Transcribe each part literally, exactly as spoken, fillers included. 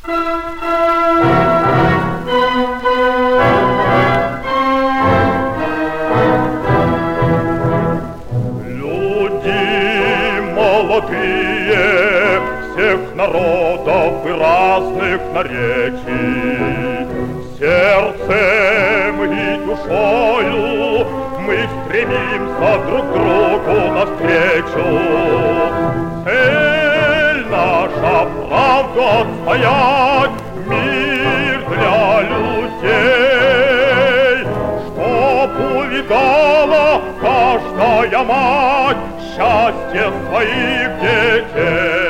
Молодые всех народов и разных наречий, сердцем и душою мы стремимся друг другу навстречу. Цель наша — правду отстоять, мир для людей, чтоб увидала каждая мать счастье своих детей.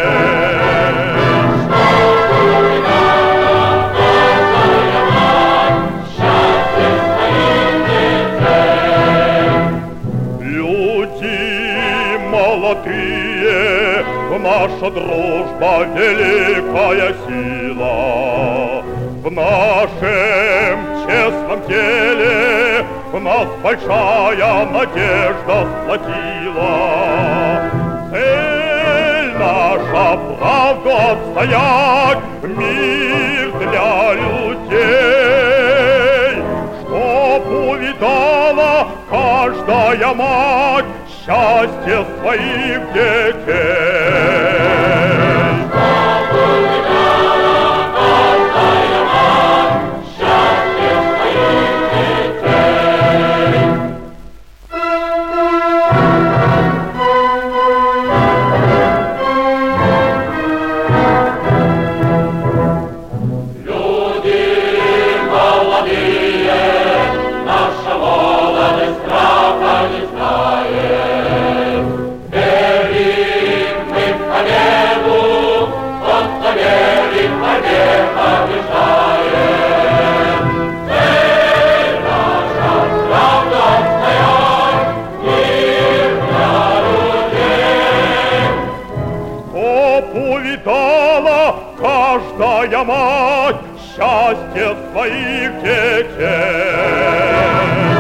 Чтоб увидала каждая мать счастье своих детей. Люди молодые, наша дружба великая сила. В нашем честном деле нас большая надежда сплотила. Цель наша — правду отстоять, мир для людей, чтоб увидала каждая мать счастье своих детей. Увидала каждая мать счастье своих детей.